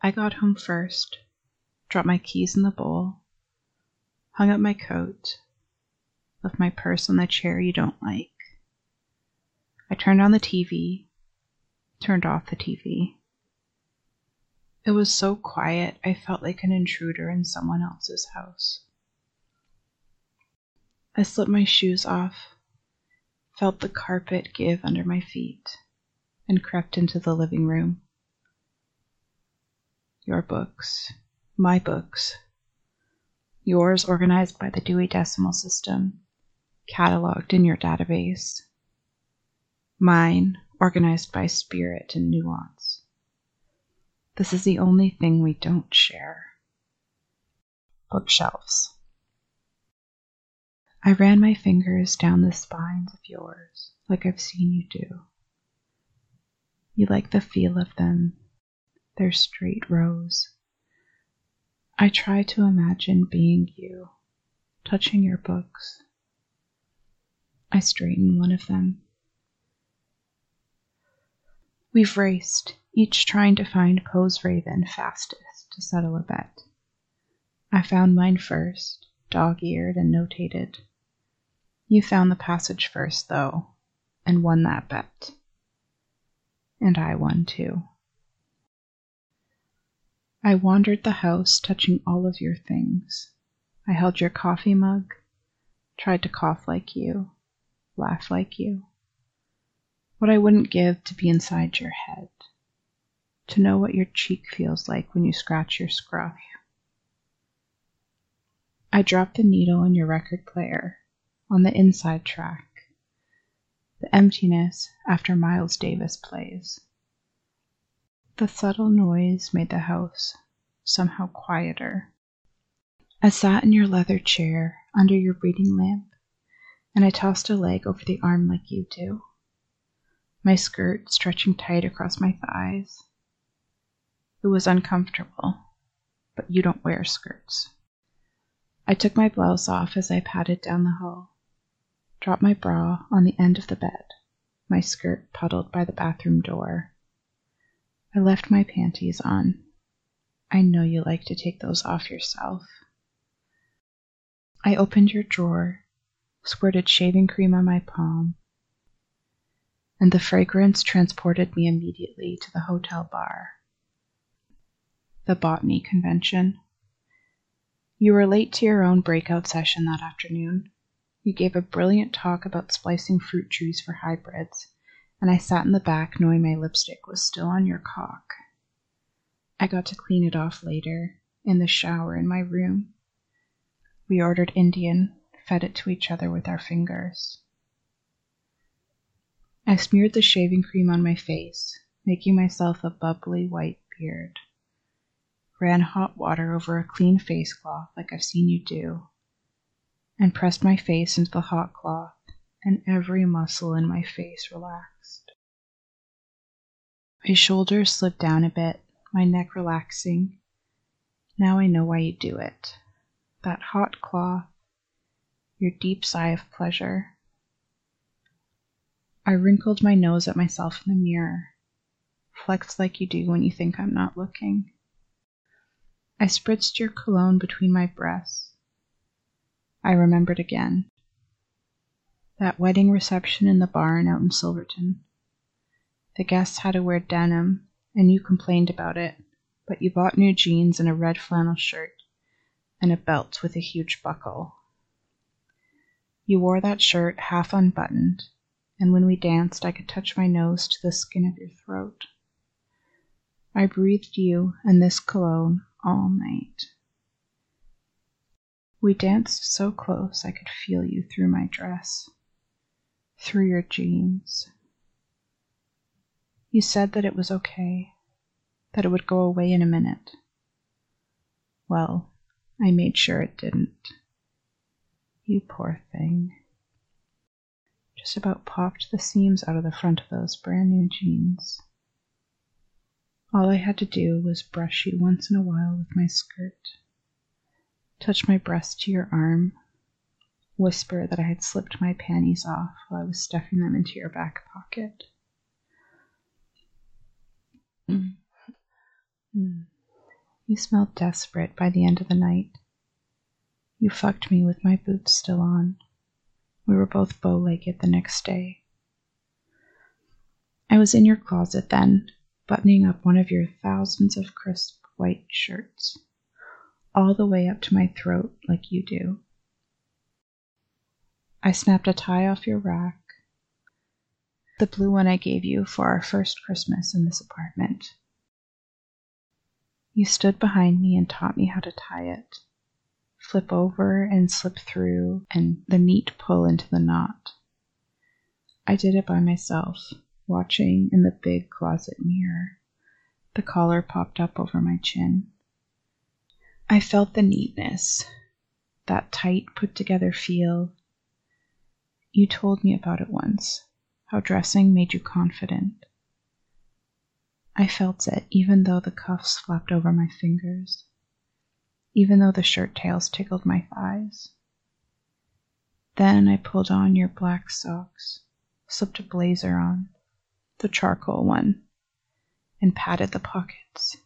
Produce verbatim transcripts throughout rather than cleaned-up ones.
I got home first, dropped my keys in the bowl, hung up my coat, left my purse on the chair you don't like. I turned on the T V, turned off the T V. It was so quiet, I felt like an intruder in someone else's house. I slipped my shoes off, felt the carpet give under my feet, and crept into the living room. Your books, my books, yours organized by the Dewey Decimal System, cataloged in your database. Mine organized by spirit and nuance. This is the only thing we don't share. Bookshelves. I ran my fingers down the spines of yours, like I've seen you do. You like the feel of them, their straight rows. I try to imagine being you, touching your books. I straighten one of them. We've raced, each trying to find Poe's Raven fastest to settle a bet. I found mine first, dog-eared and notated. You found the passage first, though, and won that bet. And I won, too. I wandered the house, touching all of your things. I held your coffee mug, tried to cough like you, laugh like you. What I wouldn't give to be inside your head, to know what your cheek feels like when you scratch your scruff. I dropped the needle in your record player, on the inside track, the emptiness after Miles Davis plays. The subtle noise made the house somehow quieter. I sat in your leather chair under your reading lamp, and I tossed a leg over the arm like you do, my skirt stretching tight across my thighs. It was uncomfortable, but you don't wear skirts. I took my blouse off as I padded down the hall, dropped my bra on the end of the bed, my skirt puddled by the bathroom door. I left my panties on. I know you like to take those off yourself. I opened your drawer, squirted shaving cream on my palm, and the fragrance transported me immediately to the hotel bar. The botany convention. You were late to your own breakout session that afternoon. You gave a brilliant talk about splicing fruit trees for hybrids, and I sat in the back knowing my lipstick was still on your cock. I got to clean it off later, in the shower in my room. We ordered Indian, fed it to each other with our fingers. I smeared the shaving cream on my face, making myself a bubbly white beard. Ran hot water over a clean face cloth like I've seen you do, and pressed my face into the hot cloth, and every muscle in my face relaxed. My shoulders slipped down a bit, my neck relaxing. Now I know why you do it. That hot cloth, your deep sigh of pleasure. I wrinkled my nose at myself in the mirror, flexed like you do when you think I'm not looking. I spritzed your cologne between my breasts. I remembered again. That wedding reception in the barn out in Silverton. The guests had to wear denim, and you complained about it, but you bought new jeans and a red flannel shirt, and a belt with a huge buckle. You wore that shirt half unbuttoned, and when we danced I could touch my nose to the skin of your throat. I breathed you and this cologne all night. We danced so close I could feel you through my dress, through your jeans. You said that it was okay, that it would go away in a minute. Well, I made sure it didn't. You poor thing. Just about popped the seams out of the front of those brand new jeans. All I had to do was brush you once in a while with my skirt, touch my breast to your arm, whisper that I had slipped my panties off while I was stuffing them into your back pocket. Mm. Mm. You smelled desperate by the end of the night. You fucked me with my boots still on. We were both bow-legged the next day. I was in your closet then, buttoning up one of your thousands of crisp white shirts, all the way up to my throat like you do. I snapped a tie off your rack, the blue one I gave you for our first Christmas in this apartment. You stood behind me and taught me how to tie it. Flip over and slip through, and the neat pull into the knot. I did it by myself, watching in the big closet mirror. The collar popped up over my chin. I felt the neatness, that tight, put-together feel. You told me about it once, how dressing made you confident. I felt it even though the cuffs flapped over my fingers, even though the shirt tails tickled my thighs. Then I pulled on your black socks, slipped a blazer on, the charcoal one, and padded the pockets.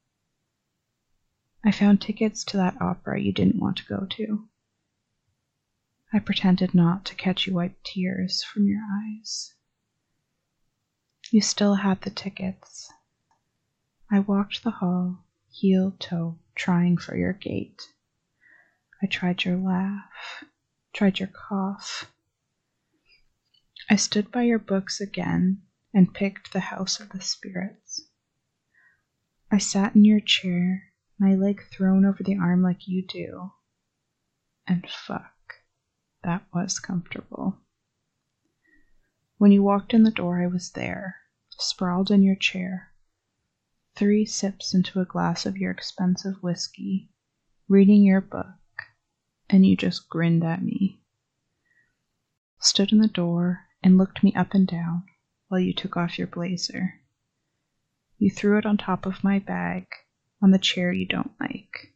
I found tickets to that opera you didn't want to go to. I pretended not to catch you wipe tears from your eyes. You still had the tickets. I walked the hall, heel-toe, trying for your gait. I tried your laugh, tried your cough. I stood by your books again and picked The House of the Spirits. I sat in your chair, my leg thrown over the arm like you do. And fuck, that was comfortable. When you walked in the door, I was there, sprawled in your chair. Three sips into a glass of your expensive whiskey, reading your book, and you just grinned at me. Stood in the door and looked me up and down while you took off your blazer. You threw it on top of my bag, on the chair you don't like.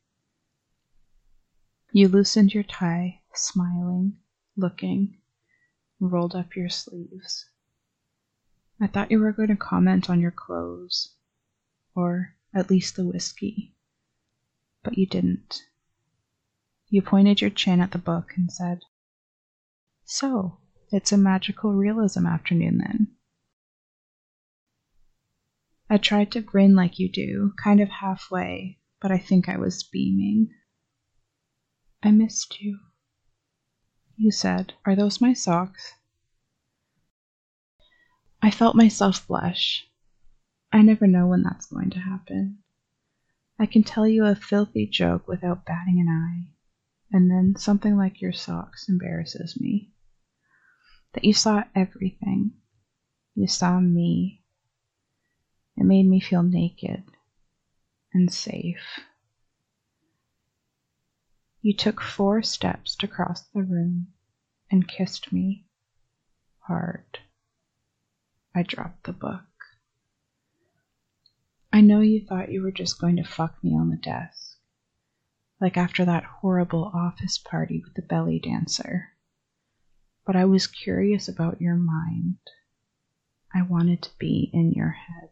You loosened your tie, smiling, looking, rolled up your sleeves. I thought you were going to comment on your clothes, or at least the whiskey, but you didn't. You pointed your chin at the book and said, "So, it's a magical realism afternoon then." I tried to grin like you do, kind of halfway, but I think I was beaming. "I missed you." You said, "Are those my socks?" I felt myself blush. I never know when that's going to happen. I can tell you a filthy joke without batting an eye, and then something like your socks embarrasses me. That you saw everything. You saw me. It made me feel naked and safe. You took four steps to cross the room and kissed me hard. I dropped the book. I know you thought you were just going to fuck me on the desk, like after that horrible office party with the belly dancer. But I was curious about your mind. I wanted to be in your head.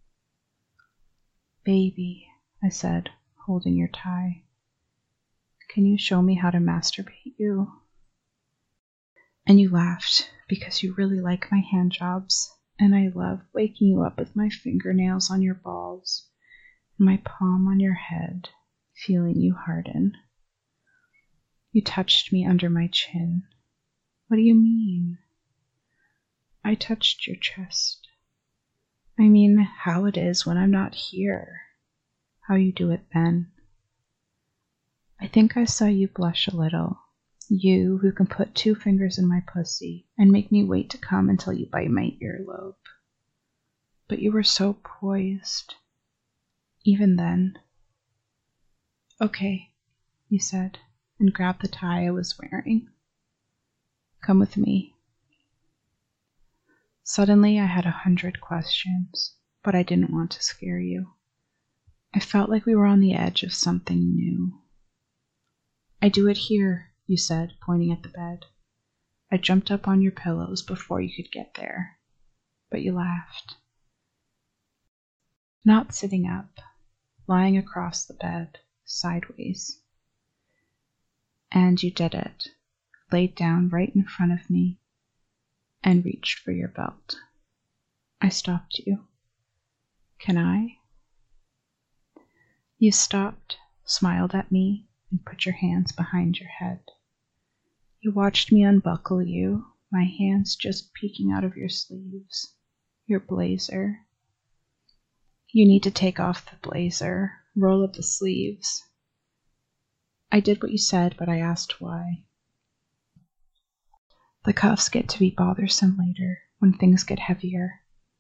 "Baby," I said, holding your tie, "can you show me how to masturbate you?" And you laughed, because you really like my hand jobs, and I love waking you up with my fingernails on your balls and my palm on your head, feeling you harden. You touched me under my chin. "What do you mean?" I touched your chest. I mean how it is when I'm not here, how you do it then. I think I saw you blush a little, you who can put two fingers in my pussy and make me wait to come until you bite my earlobe. But you were so poised, even then. "Okay," you said, and grabbed the tie I was wearing. "Come with me." Suddenly I had a hundred questions, but I didn't want to scare you. I felt like we were on the edge of something new. "I do it here," you said, pointing at the bed. I jumped up on your pillows before you could get there, but you laughed. Not sitting up, lying across the bed, sideways. And you did it, laid down right in front of me, and reached for your belt. I stopped you. Can I? You stopped, smiled at me, and put your hands behind your head. You watched me unbuckle you, my hands just peeking out of your sleeves, your blazer. You need to take off the blazer, roll up the sleeves. I did what you said, but I asked why. The cuffs get to be bothersome later, when things get heavier.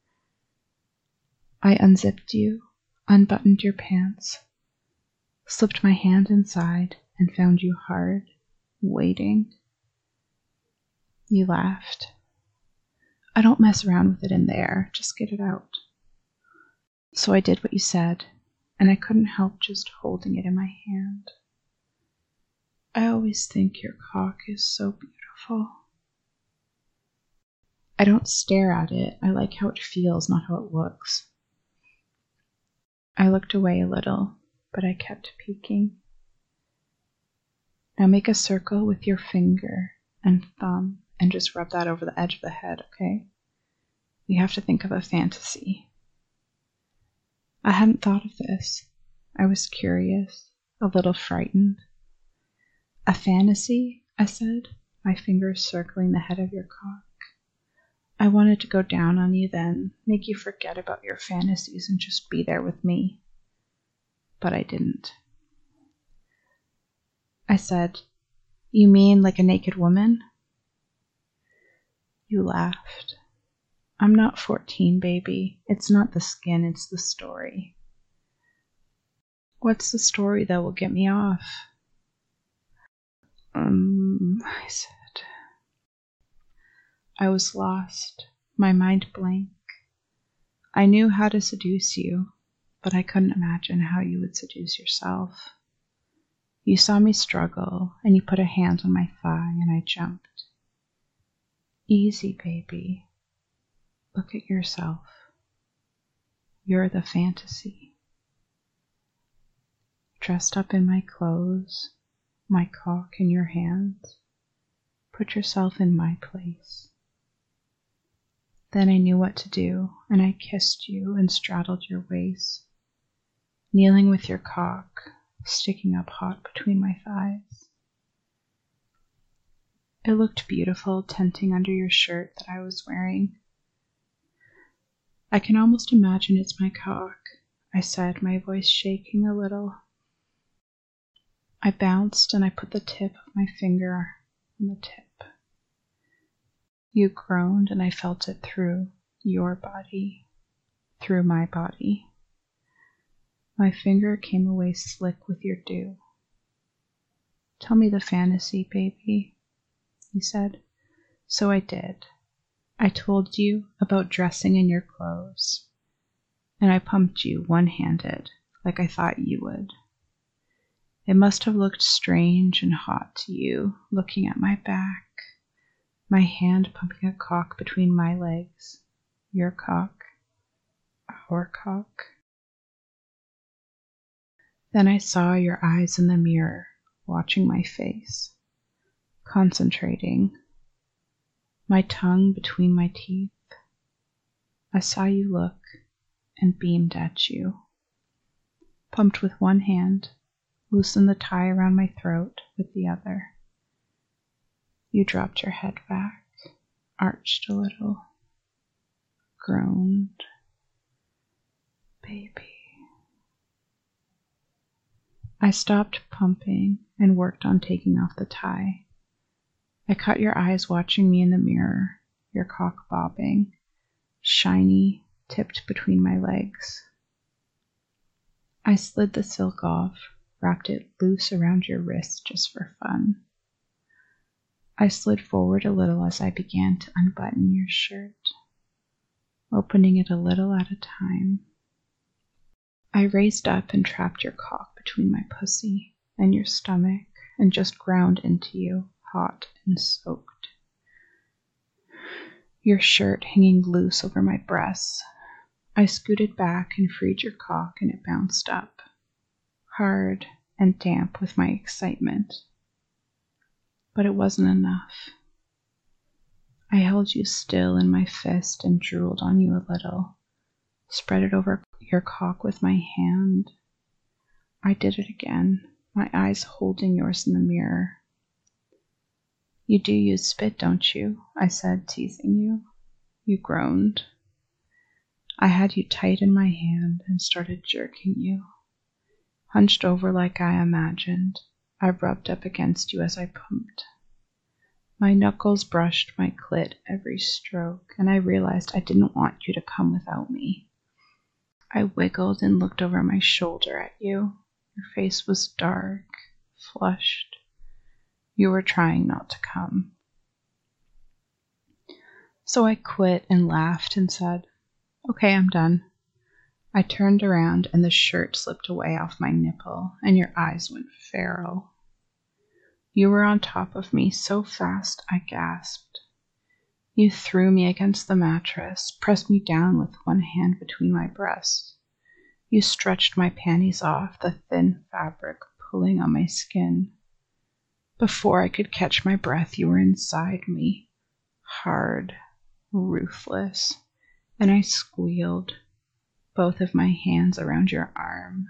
I unzipped you, unbuttoned your pants, slipped my hand inside, and found you hard, waiting. You laughed. I don't mess around with it in there, just get it out. So I did what you said, and I couldn't help just holding it in my hand. I always think your cock is so beautiful. I don't stare at it, I like how it feels, not how it looks. I looked away a little, but I kept peeking. Now make a circle with your finger and thumb and just rub that over the edge of the head, okay? We have to think of a fantasy. I hadn't thought of this. I was curious, a little frightened. A fantasy, I said, my fingers circling the head of your cock. I wanted to go down on you then, make you forget about your fantasies and just be there with me. But I didn't. I said, you mean like a naked woman? You laughed. I'm not fourteen, baby. It's not the skin, it's the story. What's the story that will get me off? Um, I said. I was lost, my mind blank. I knew how to seduce you, but I couldn't imagine how you would seduce yourself. You saw me struggle, and you put a hand on my thigh, and I jumped. Easy, baby. Look at yourself. You're the fantasy. Dressed up in my clothes, my cock in your hands, put yourself in my place. Then I knew what to do, and I kissed you and straddled your waist, kneeling with your cock sticking up hot between my thighs. It looked beautiful tenting under your shirt that I was wearing. I can almost imagine it's my cock, I said, my voice shaking a little. I bounced and I put the tip of my finger on the tip. You groaned and I felt it through your body, through my body. My finger came away slick with your dew. Tell me the fantasy, baby, you said. So I did. I told you about dressing in your clothes, and I pumped you one-handed, like I thought you would. It must have looked strange and hot to you, looking at my back, my hand pumping a cock between my legs, your cock, our cock. Then I saw your eyes in the mirror, watching my face, concentrating, my tongue between my teeth. I saw you look and beamed at you. Pumped with one hand, loosened the tie around my throat with the other. You dropped your head back, arched a little, groaned. Baby. I stopped pumping and worked on taking off the tie. I caught your eyes watching me in the mirror, your cock bobbing, shiny, tipped between my legs. I slid the silk off, wrapped it loose around your wrist just for fun. I slid forward a little as I began to unbutton your shirt, opening it a little at a time. I raised up and trapped your cock between my pussy and your stomach and just ground into you, hot and soaked. Your shirt hanging loose over my breasts. I scooted back and freed your cock and it bounced up, hard and damp with my excitement. But it wasn't enough. I held you still in my fist and drooled on you a little, spread it over your cock with my hand. I did it again, my eyes holding yours in the mirror. You do use spit, don't you? I said, teasing you. You groaned. I had you tight in my hand and started jerking you. Hunched over like I imagined, I rubbed up against you as I pumped. My knuckles brushed my clit every stroke, and I realized I didn't want you to come without me. I wiggled and looked over my shoulder at you. Your face was dark, flushed. You were trying not to come. So I quit and laughed and said, "Okay, I'm done." I turned around and the shirt slipped away off my nipple, and your eyes went feral. You were on top of me so fast I gasped. You threw me against the mattress, pressed me down with one hand between my breasts. You stretched my panties off, the thin fabric pulling on my skin. Before I could catch my breath, you were inside me, hard, ruthless, and I squealed, both of my hands around your arm.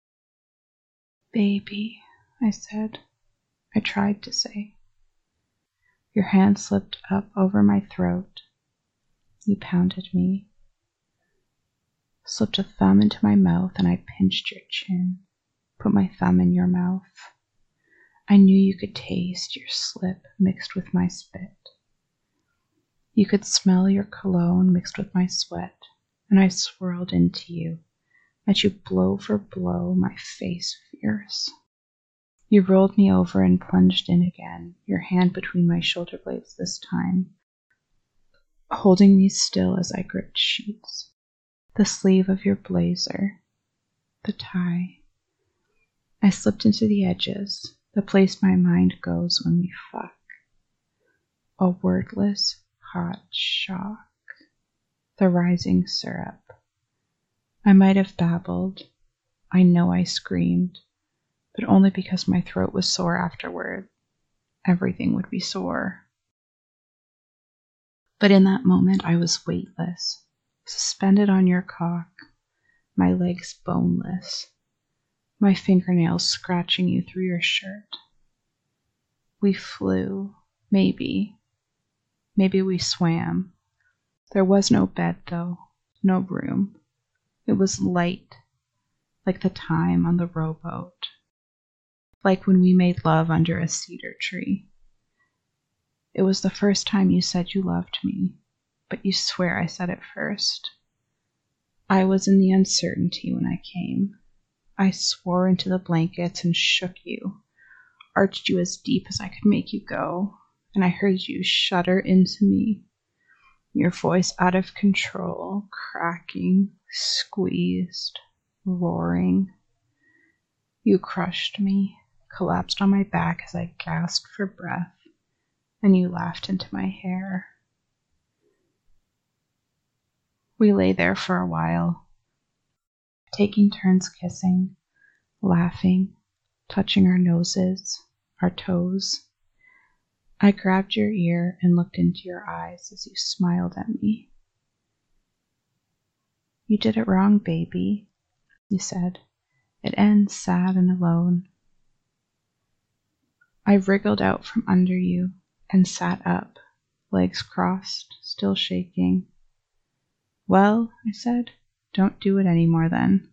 "Baby," I said. I tried to say. Your hand slipped up over my throat. You pounded me, slipped a thumb into my mouth, and I pinched your chin, put my thumb in your mouth. I knew you could taste your slip mixed with my spit. You could smell your cologne mixed with my sweat, and I swirled into you, let you blow for blow, my face fierce. You rolled me over and plunged in again, your hand between my shoulder blades this time, holding me still as I gripped sheets, the sleeve of your blazer, the tie. I slipped into the edges, the place my mind goes when we fuck. A wordless, hot shock, the rising syrup. I might have babbled. I know I screamed, but only because my throat was sore afterward. Everything would be sore. But in that moment I was weightless, suspended on your cock, my legs boneless, my fingernails scratching you through your shirt. We flew, maybe. Maybe we swam. There was no bed, though, no room. It was light, like the time on the rowboat, like when we made love under a cedar tree. It was the first time you said you loved me, but you swear I said it first. I was in the uncertainty when I came. I swore into the blankets and shook you, arched you as deep as I could make you go, and I heard you shudder into me, your voice out of control, cracking, squeezed, roaring. You crushed me, collapsed on my back as I gasped for breath, and you laughed into my hair. We lay there for a while, taking turns kissing, laughing, touching our noses, our toes. I grabbed your ear and looked into your eyes as you smiled at me. "You did it wrong, baby," you said. "It ends sad and alone." I wriggled out from under you and sat up, legs crossed, still shaking. "Well," I said, "don't do it any more then."